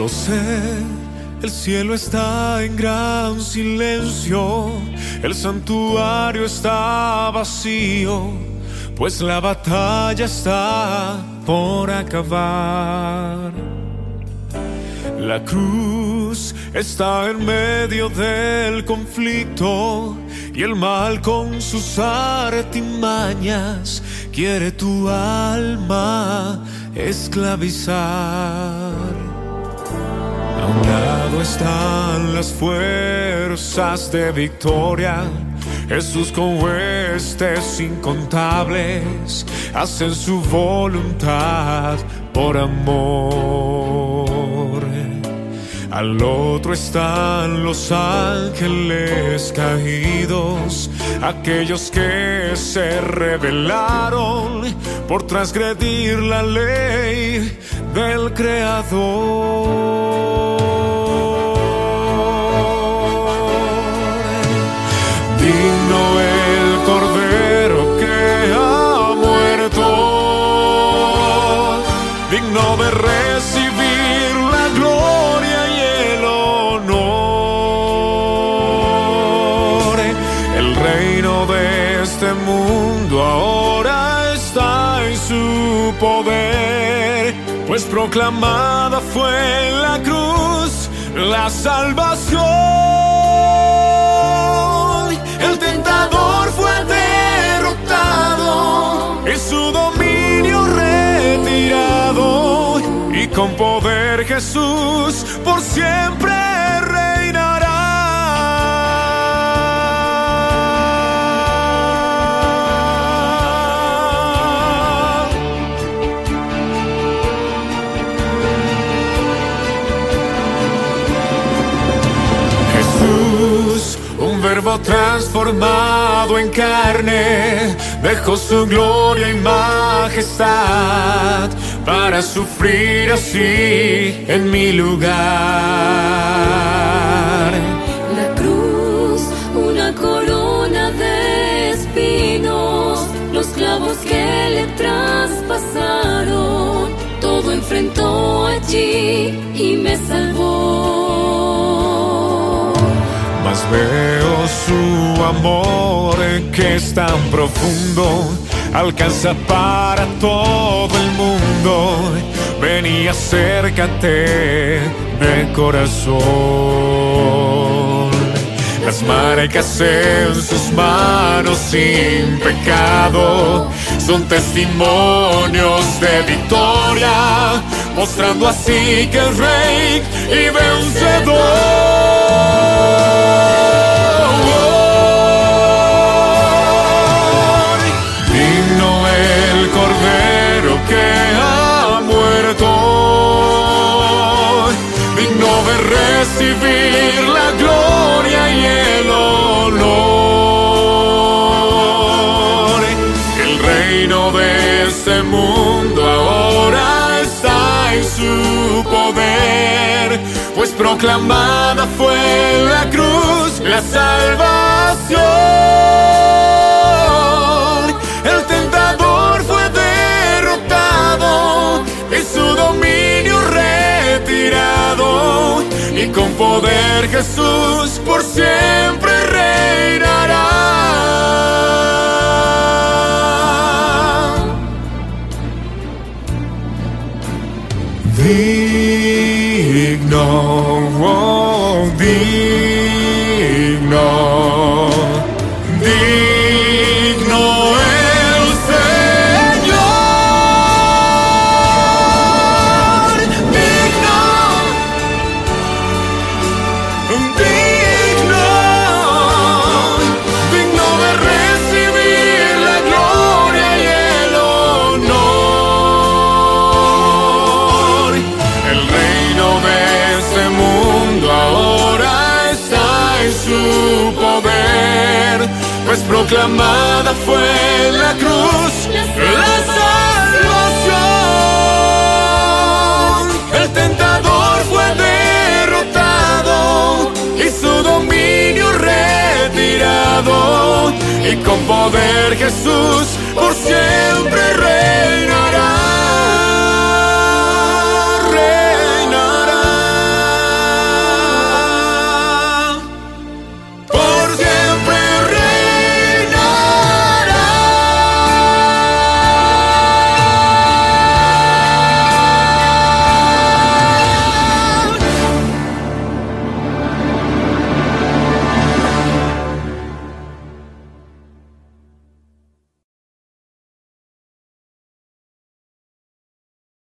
Lo sé, el cielo está en gran silencio, el santuario está vacío, pues la batalla está por acabar. La cruz está en medio del conflicto y el mal con sus artimañas quiere tu alma esclavizar. A un lado están las fuerzas de victoria. Jesús con huestes incontables hacen su voluntad por amor. Al otro están los ángeles caídos, aquellos que se rebelaron por transgredir la ley del Creador. Digno el Cordero que ha muerto, digno de recibir la gloria y el honor. El reino de este mundo ahora está en su poder, pues proclamada fue en la cruz la salvación. El tentador fue derrotado y su dominio retirado, y con poder Jesús por siempre reinará. Jesús, un verbo transformado en carne, dejó su gloria y majestad para sufrir así en mi lugar. La cruz, una corona de espinos, los clavos que le traspasaron, todo enfrentó allí y me salvó. Mas veo su amor que es tan profundo, alcanza para todo el mundo. Ven y acércate de corazón. Las marcas en sus manos sin pecado son testimonios de victoria, mostrando así que es rey y vencedor. Recibir la gloria y el honor. El reino de este mundo ahora está en su poder, pues proclamada fue en la cruz la salvación. El tentador fue derrotado y su dominio retirado, y con poder Jesús por siempre reinará. Digno, oh, digno, digno el Señor, digno. Digno de recibir la gloria y el honor. El reino de este mundo ahora está en su poder, pues proclamada fue en la cruz la salvación. El tentador fue derrotado y su dominio retirado, y con poder Jesús por siempre